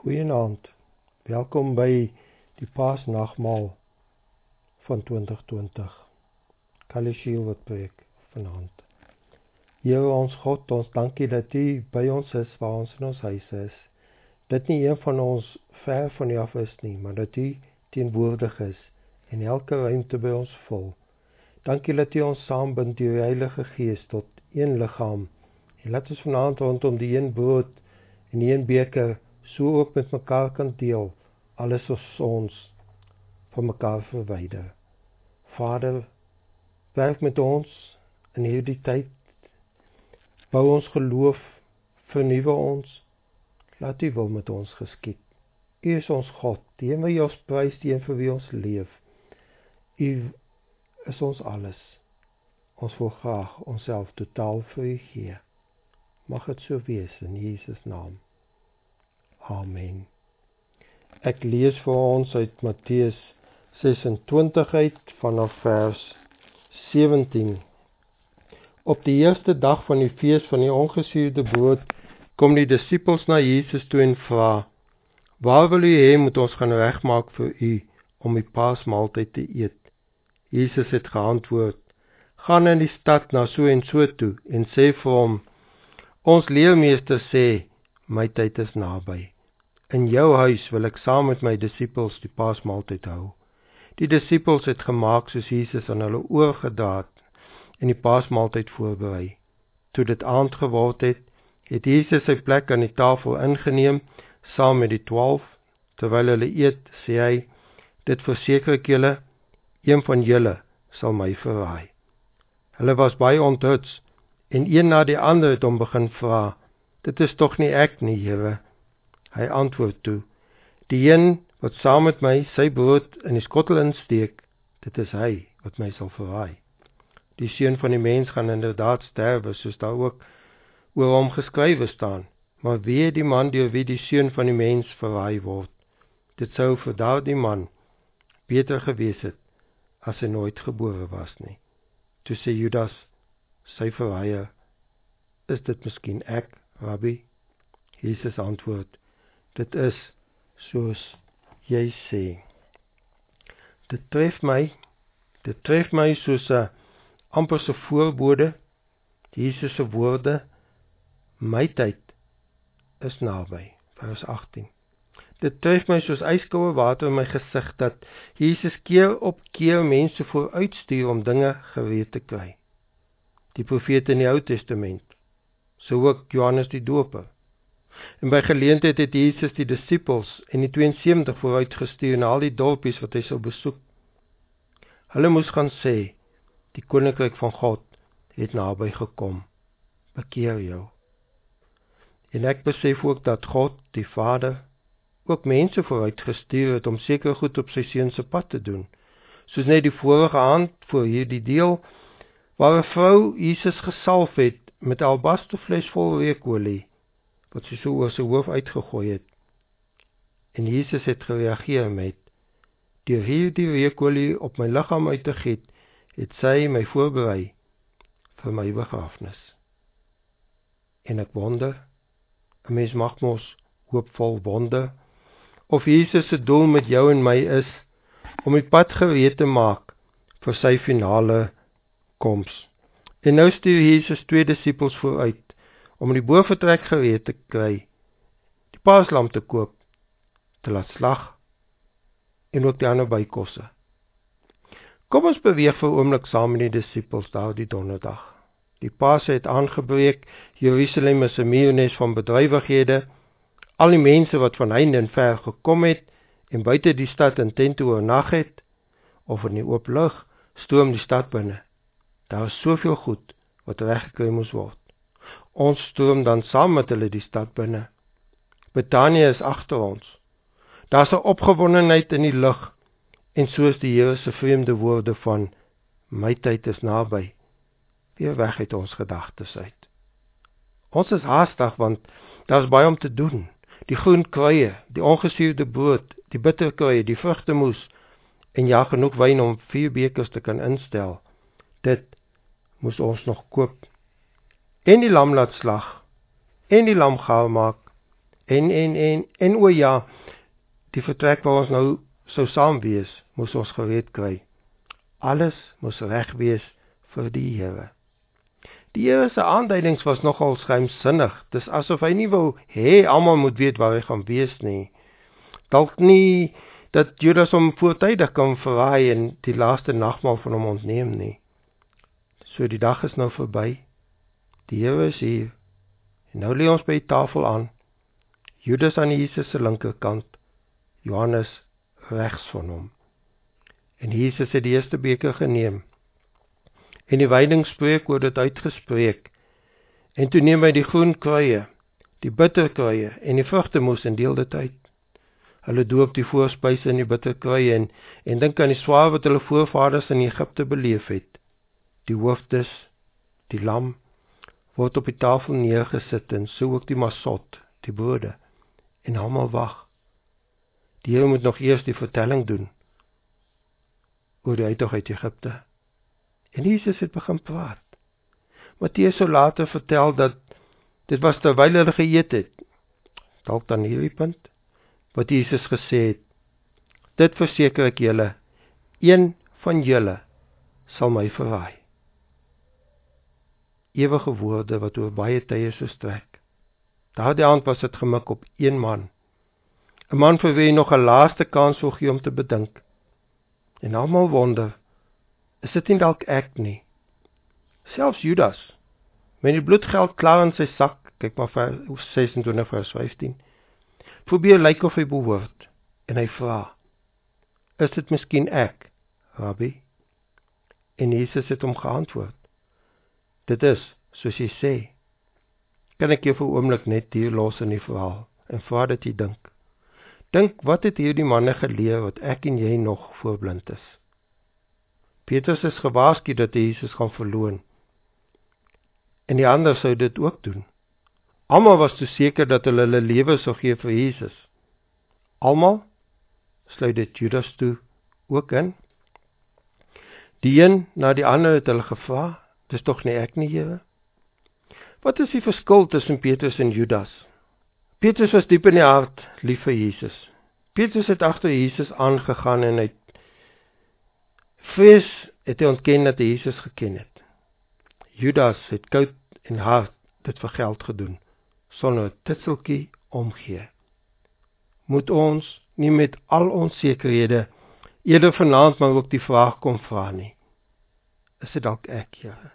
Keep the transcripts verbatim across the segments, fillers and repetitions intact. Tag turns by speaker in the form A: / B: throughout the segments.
A: Goeienaand, welkom by die Paasnagmaal van twintig twintig. Kalishiel wat preek vanaand. Here ons God, ons dankie dat U by ons is, waar ons in ons huis is. Dat nie een van ons ver van U af is nie, maar dat U teenwoordig is en elke ruimte by ons vul. Dankie dat U ons saambind deur die Heilige Gees tot een liggaam. En laat ons vanaand rondom die een brood en die een beker so ook met mekaar kan deel, alles as ons van mekaar verwyder. Vader, werk met ons in hierdie tyd, bou ons geloof, vernuwe ons, laat U wil met ons geskied. U is ons God, die een wie ons prys, die een vir wie ons leef. U is ons alles. Ons wil graag onsself totaal vir U gee. Mag het so wees in Jesus naam. Amen. Ek lees vir ons uit Matteus sesentwintig uit vanaf vers sewentien. Op die eerste dag van die fees van die ongesuurde brood kom die disippels na Jesus toe en vra: "Waar wil U hê moet ons gaan regmaak vir U om die Paasmaaltyd te eet?" Jesus het geantwoord: "Gaan in die stad na so en so toe en sê vir hom: Ons leermeester sê, my tyd is naby. In jou huis wil ek saam met my disippels die Paasmaaltyd hou." Die disippels het gemaak soos Jesus aan hulle oorgedra het en die Paasmaaltyd voorberei. Toe dit aand geword het, het Jesus sy plek aan die tafel ingeneem saam met die twaalf. Terwyl hulle eet, sê hy: "Dit verseker ek julle, een van julle sal my verraai." Hulle was baie onthuts en een na die ander het hom begin vra: "Dit is tog nie ek nie, Here?" Hy antwoord toe: "Die een wat saam met my sy brood in die skottel insteek, dit is hy wat my sal verraai. Die seun van die mens gaan inderdaad sterwe, soos daar ook oor hom geskrywe staan. Maar wee die man deur wie die seun van die mens verraai word. Dit sou vir daardie man beter gewees het as hy nooit gebore was nie." Toe sê Judas, sy verraaier: "Is dit miskien ek, Rabbi?" Jesus antwoord: "Dit is soos jy sê." Dit tref my, dit tref my soos 'n amper so voorbode, Jesus se woorde: "My tyd is naby." Vers agttien. Dit tref my soos ijskoue water in my gesig dat Jesus keer op keer mense vooruitstuur om dinge gereed te kry. Die profete in die Ou Testament, so ook Johannes die Doper. En by geleentheid het Jesus die disippels en die tweeënsewentig vooruitgestuur na al die dorpies wat hy sou besoek. Hulle moes gaan sê: "Die koninkryk van God het naby gekom. Bekeer jou." En ek besef ook dat God, die Vader, ook mense vooruitgestuur het om seker goed op sy seun se pad te doen. Soos net die vorige aand voor hierdie deel, waar 'n vrou Jesus gesalf het met 'n albasterfles vol reukolie, wat sy so oor sy hoof uitgegooi het. En Jesus het gereageer met: "Deur hierdie reukolie op my liggaam uit te giet, het sy my voorberei vir my begrafnis." En ek wonder, 'n mens mag mos hoopvol wonder, of Jesus se doel met jou en my is om die pad gereed te maak vir sy finale koms. En nou stuur Jesus twee disippels vooruit om die boorvertrek gereed te kry, die paaslam te koop, te laat slag en ook die ander bykosse. Kom ons beweeg vir 'n oomblik saam met die disippels daardie donderdag. Die Paas het aangebreek, Jerusalem is 'n meernes van bedrywighede. Al die mense wat van heinde en ver gekom het en buite die stad in tente oornag het, of in die oop lug, stroom die stad binne. Daar is soveel goed wat reggekry moes word. Ons stroom dan saam met hulle die stad binne. Betanië is agter ons. Daar's 'n opgewondenheid in die lug, en soos die Here se vreemde woorde van "My tyd is naby," weer weg uit ons gedagtes uit. Ons is haastig want daar's baie om te doen. Die groen kruie, die ongesuurde brood, die bitterkruie, die vrugtemoes en ja, genoeg wyn om vier bekers te kan instel. Dit moes ons nog koop. En die lam laat slag, en die lam gaar maak, En, en, en, en o ja, die vertrek waar ons nou sou saam wees, moes ons gereed kry. Alles moes reg wees vir die Here. Die Here se aanduidings was nogal skermsinnig. Dis asof hy nie wou hê almal moet weet waar hy gaan wees nie. Dalk nie dat Judas hom voortydig kan verraai en die laaste nagmaal van hom ontneem nie. So die dag is nou verby. Die Here is hier. En nou lê ons by die tafel aan. Judas aan Jesus se linkerkant, Johannes regs van hom. En Jesus het die eerste beker geneem. En die wyningspreek word dit uitgespreek. En toe neem hy die groen kruie, die bitterkruie en die vrugtemoes en deel dit uit. Hulle doop die voorspyse in die bitterkruie en, en dink aan die swaar wat hulle voorvaders in Egipte beleef het. Die hoofdes, die lam, word op die tafel neergesit en so ook die masot, die brode. En almal wag. Die Here moet nog eers die vertelling doen oor die uittog uit Egipte. En Jesus het begin praat. Matteus sou later vertel dat dit was terwyl hulle geëet het. Dalk dan hierdie punt wat Jesus gesê het: dit verseker ek julle, een van julle sal my verraai. Ewige woorde wat oor baie tye so strek. Daardie aand was dit gemik op een man. 'n Man vir wie nog 'n laaste kans wil gee om te bedink. En almal wonder, is dit nie dalk ek nie? Selfs Judas, met die bloedgeld klaar in sy sak, kyk maar vers ses en twintig vers vyftien, probeer lyk of hy behoort, en hy vra, is dit miskien ek, Rabbi? En Jesus het hom geantwoord, dit is, soos jy sê. Kan ek jou vir 'n oomblik net hier los in die verhaal, en vra dat jy dink. Dink, wat het hierdie manne geleer, wat ek en jy nog voorblind is? Petrus is gewaarsku dat hy Jesus gaan verloon. En die ander sou dit ook doen. Almal was toe seker dat hulle hulle lewe sou gee vir Jesus. Almal, sluit dit Judas toe ook in. Die een na die ander het hulle gevra, dis tog nie ek nie, Here? Wat is die verskil tussen Petrus en Judas? Petrus was diep in die hart lief vir Jesus. Petrus het agter Jesus aangegaan en hy vrees het hy ontken dat hy Jesus geken het. Judas het koud en hard dit vir geld gedoen, sonder 'n titseltjie omgee. Moet ons nie met al ons sekerhede eerder vanaand maar ook die vraag kom vra nie. Is dit dalk ek, Here?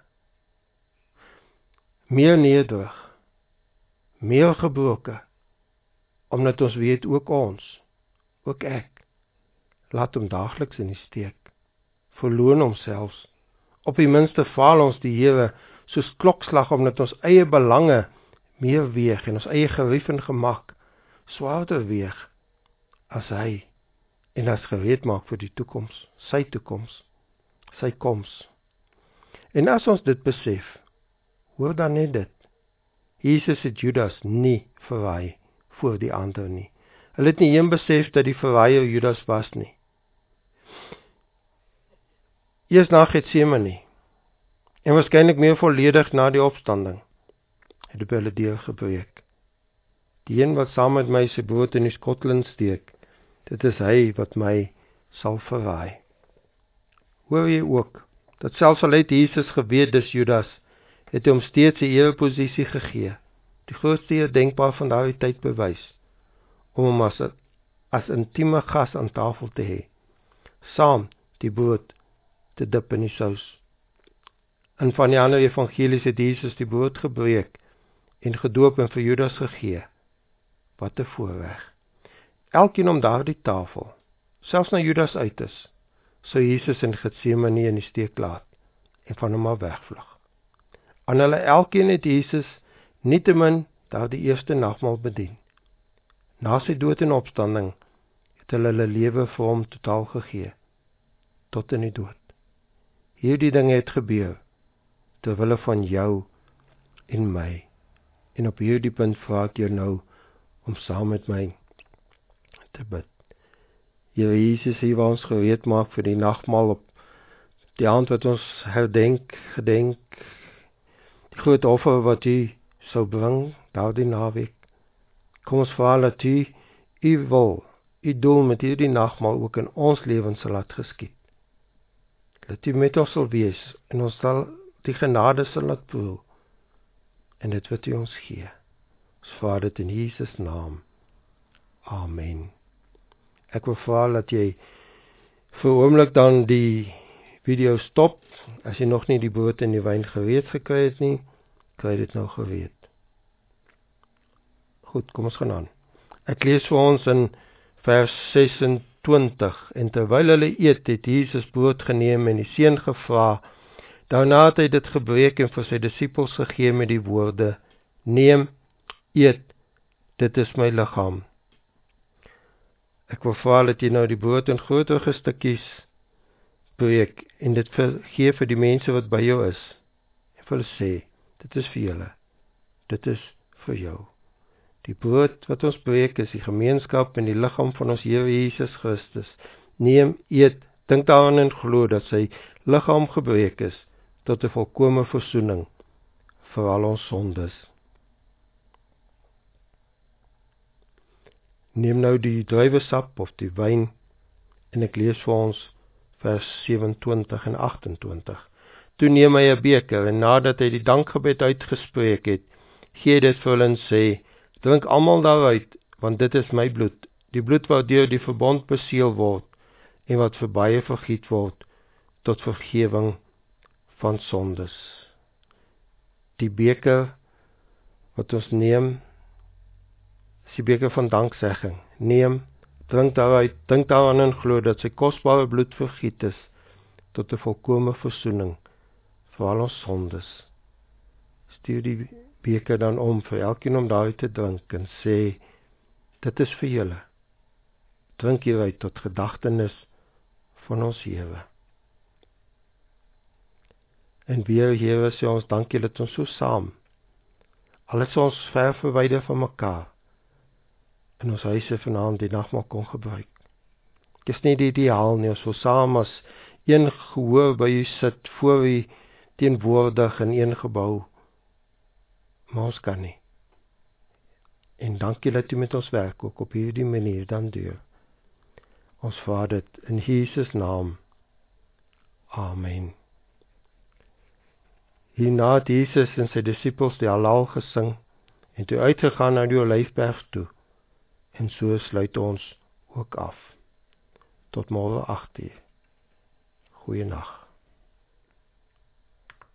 A: Meer nederig, meer gebroken, omdat ons weet ook ons, ook ek, laat hom daagliks in die steek, verloon homselfs, op die minste faal ons die Here, soos klokslag, omdat ons eie belange meer weeg, en ons eie gerief en gemak, swaarder weeg, as hy, en as gereed maak vir die toekoms, sy toekoms, sy koms. En as ons dit besef, hoor dan net dit, Jesus het Judas nie verraai voor die ander nie. Hulle het nie een besef dat die verraaier Judas was nie. Eers na Getsemane, en waarskynlik meer volledig na die opstanding, het op hulle deur gebreek. Die een wat saam met my sy brood in die skottelend steek, dit is hy wat my sal verraai. Hoor jy ook, dat selfs al het Jesus geweet dis Judas, het hy hom steeds sy ereposisie gegee, die grootste eer denkbaar van daardie tyd bewys, om hom as, as intieme gas aan tafel te hê, saam die brood te dip in die sous. In van die ander evangelies het Jesus die brood gebreek, en gedoop en vir Judas gegee. Wat 'n voorreg. Elkeen om daardie tafel, selfs na Judas uit is, sou Jesus in Getsemane in die steek laat, en van hom af wegvlug. Aan hulle elkeen het Jesus nietemin daardie eerste nagmaal bedien. Na sy dood en opstanding het hulle hulle lewe vir hom totaal gegee, tot in die dood. Hierdie dinge het gebeur, ter wille van jou en my. En op hierdie punt vra ek jou nou, om saam met my te bid. Here Jesus, hier waar ons gereed maak vir die nagmaal op die aand wat ons herdenk, gedenk, die groot offer wat U sou bring, daardie naweek. Kom ons vra dat U, U wil, U doel met hierdie nagmaal ook in ons lewens sal laat geskied. Dat U met ons sal wees, en ons sal die genade sal laat proe, en dit wat U ons gee. Ons vra dit in Jesus naam. Amen. Ek wil vra dat jy vir 'n oomblik dan die video stop, as jy nog nie die brood en die wyn gereed gekry het nie, kry dit nou gereed. Goed, kom ons gaan aan. Ek lees vir ons in vers sesentwintig, en terwyl hulle eet, het Jesus brood geneem en die seën gevra. Daarna het hy dit gebreek en vir sy disippels gegee met die woorde: Neem, eet, dit is my liggaam. Ek wil vra dat jy nou die brood in groter stukkies breek en dit gee vir die mense wat by jou is. En vir hulle sê, dit is vir julle, dit is vir jou. Die brood wat ons breek is die gemeenskap en die liggaam van ons Here Jesus Christus. Neem, eet, dink daaraan en glo dat sy liggaam gebreek is tot 'n volkomme versoening vir al ons sondes. Neem nou die druiwesap of die wyn en ek lees vir ons vers sewentwintig en agtentwintig. Toe neem hy 'n beker en nadat hy die dankgebed uitgespreek het, gee dit vir hulle en sê: Drink almal daaruit, want dit is my bloed, die bloed waardeur die verbond beseël word en wat vir baie vergiet word tot vergewing van sondes. Die beker wat ons neem, is die beker van danksegging. Neem, drink daaruit, dink daaraan en glo dat sy kosbare bloed vergiet is tot 'n volkomme versoening vir al ons sondes. Stuur die beker dan om vir elkeen om daaruit te drink en sê: Dit is vir julle. Drink hieruit tot gedagtenis van ons Here. En weer, Here, sê ons dankie dat ons so saam, al is ons ver verwyder van mekaar, in ons huise vanaand die nagmaal kon gebruik. Dit is nie die ideaal nie, ons wil saam as een gehoor by U sit, voor U teenwoordig in een gebou, maar ons kan nie. En dankie dat U met ons werk ook op hierdie manier dan deur. Ons vra dit in Jesus naam. Amen. Hierna het Jesus en sy disippels die Halal gesing en toe uitgegaan na die Olyfberg toe. En so sluit ons ook af. Tot môre agt uur. Goeienaand.